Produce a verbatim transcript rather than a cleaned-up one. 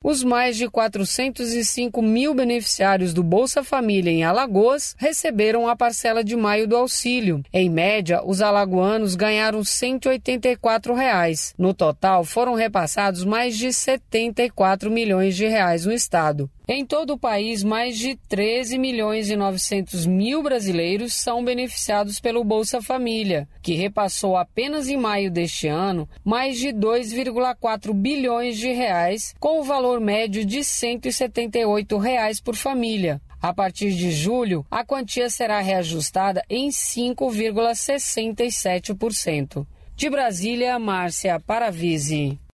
os mais de quatrocentos e cinco mil beneficiários do Bolsa Família em Alagoas receberam a parcela de maio do auxílio. Em média, os alagoanos ganharam cento e oitenta e quatro reais. No total, foram repassados mais de setenta e quatro milhões de reais no estado. Em todo o país, mais de treze milhões e novecentos mil brasileiros são beneficiados pelo Bolsa Família, que repassou apenas em maio deste ano mais de dois vírgula quatro bilhões de reais, com o valor médio de cento e setenta e oito reais por família. A partir de julho, a quantia será reajustada em cinco vírgula sessenta e sete por cento. De Brasília, Márcia Paravisi.